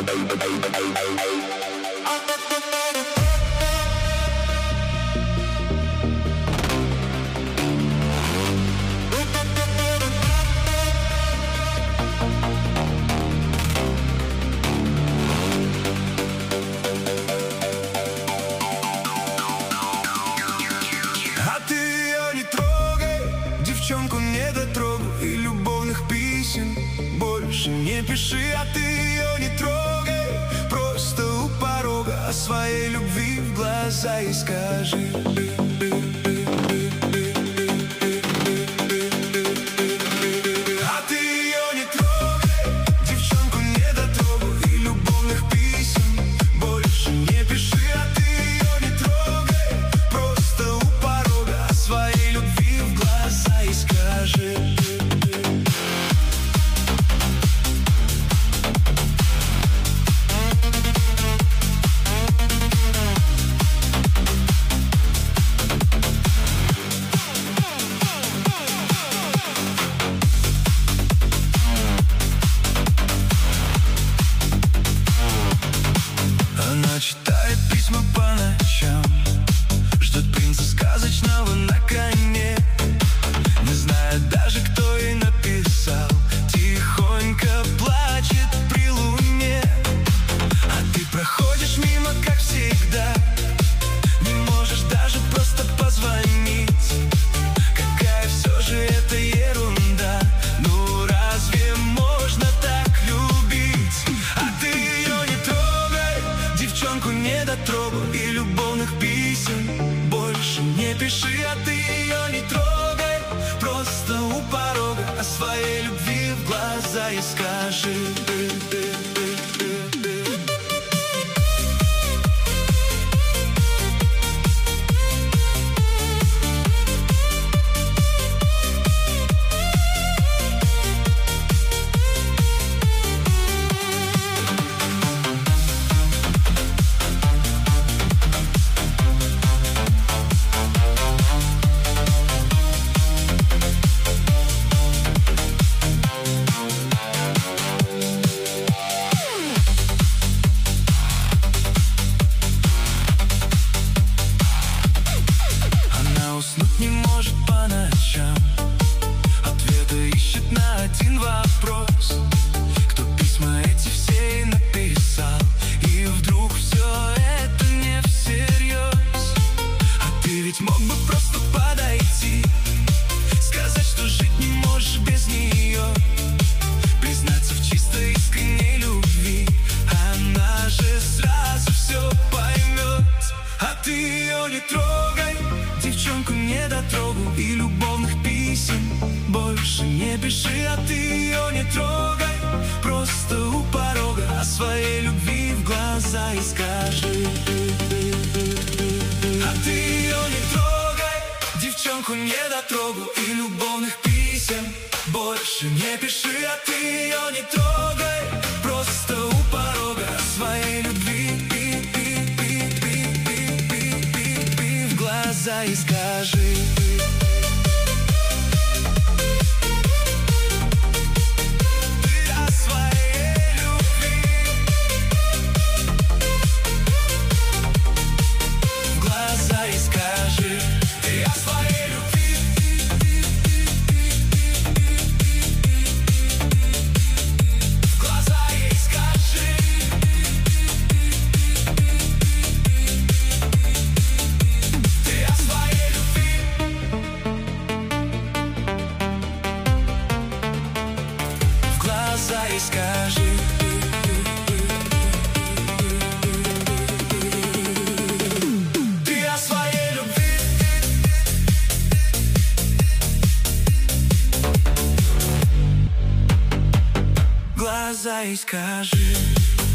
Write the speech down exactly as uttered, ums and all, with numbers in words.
Девчонку не дотрогай, и любовных писем больше не пиши. А ты ее не трогай, просто у порога о своей любви в глаза и скажи. Она читает письма по ночам, ждет принца сказочного на коне, не знает даже, кто ей написал, тихонько плачет при луне. А ты проходишь мимо, как всегда, не можешь даже просто позвонить. Какая все же это ерунда, ну разве можно так любить? А ты ее не трогай, девчонку не дотрогай, и любовных писем больше не пиши. А ты ее не трогай, просто у порога о своей любви в глаза и скажи. Уснуть не может по ночам, ответа ищет на один вопрос: кто письма эти все ей написал? И вдруг все это не всерьез. А ты ведь мог бы просто подойти, сказать, что жить не можешь без нее, признаться в чистой искренней любви. Она же сразу все поймет. А ты ее не трогай, девчонку не дотрогай, и любовных писем больше не пиши. А ты ее не трогай, просто у порога о своей любви в глаза и скажи. А ты ее не трогай, девчонку не дотрогай, и любовных писем больше не пиши. А ты ее не трогай, просто у порога о своей любви в глаза и скажи. И скажи. Ты о своей любви в глаза и скажи.